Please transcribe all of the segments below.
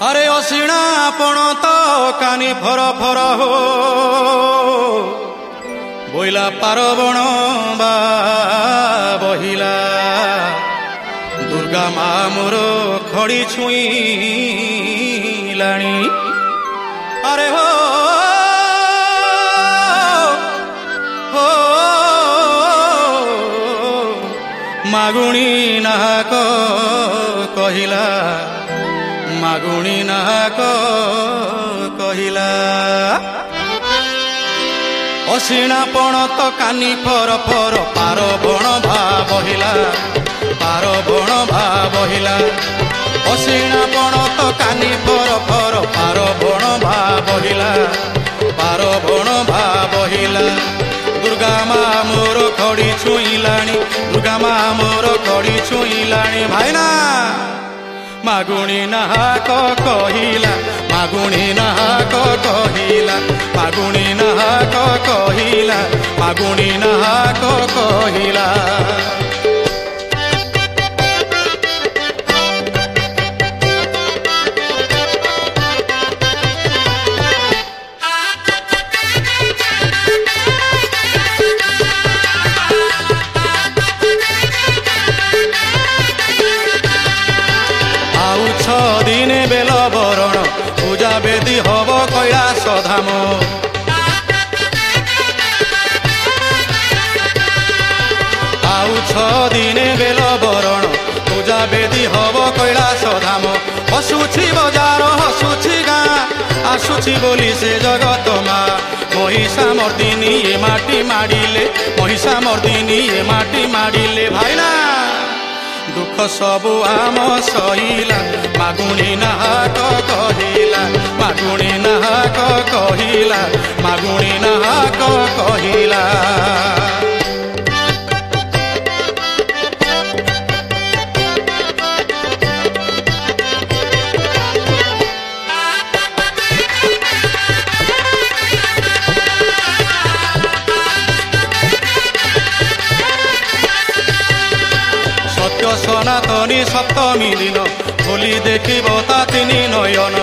अरे असिणा आपण तो कानी फर फर हो बोइला पारबण बा बहिला दुर्गा मा मोर खड़ी छुईलाणी अरे हो हो मागुणी नाहक कहिला मागुणी नाहक कहिला असिणा पण तो कानी फर फर पारबण भा बहिला पारबण भा बहिला असिणा पण तो कानी फर फर पारबण भा बहिला पारबण भा बहिला दुर्गा मा मोर खड़ी छुईलाणी दुर्गा मा मोर खड़ी छुईलाणी भाईना मागुणी नाहक कहिला मागुणी नाहक कहिला मागुणी नाहक कहिला मागुणी नाहक कहिला दिने बेल बरण पूजा बेदी हब कैलाश धाम आउ दिने बेल बरण पूजा बेदी हब कैलाश धाम हसुछि बजार हसुछि गाँ आसुछि बोली से जगत माँ महिषा मर्दिनी ये माटी माडिले महिषा मर्दिनी ये माटी माडिले भाईना दुख सबु आम सहिला मागुणी नाहक कहिला मागुणी नाहक कहिला मागुणी नाहक कहिला सनातनी सप्तमी दिन खोली देखिब ता तिनि नयन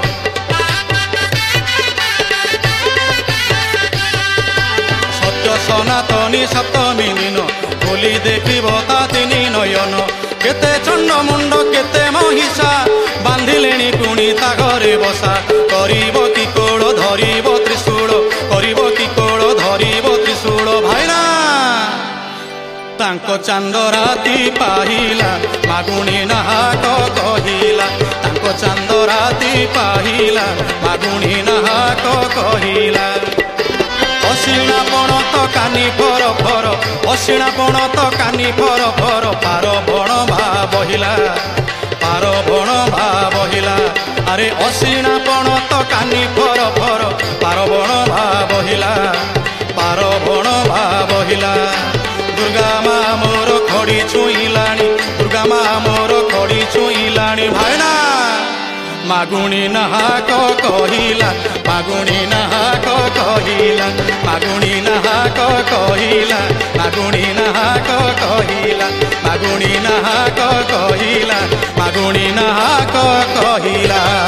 सत्य सनातनी सप्तमी दिन खोली देखिब ता तिनि नयन केते चंड मुंड केते महिषा बांधिलेणी पुणी ता घरे बसा करिब कि कोड़ धरिब त्रिशूल करिब कि कोड़ धरिब त्रिशूल भाईना तांको चांद राती पाहिला मागुणी नाहक कहिला तांको चांद राती पाहिला मागुणी नाहक कहिला असिणा पण तो कानी फर फर असिणा पण तो कानी फर फर पारबण भा बहिला पारबण भा बहिला अरे असिणा पण तो कानी फर फर पारबण भा बहिला पारबण भा बहिला दुर्गा मा मोर खड़ी छुईलाणी दुर्गा मा मोर खड़ी छुईलाणी भाईना मागुणी नाहक कहिला मागुणी नाहक कहिला मागुणी नाहक कहिला मागुणी नाहक कहिला मागुणी नाहक कहिला मागुणी नाहक कहिला।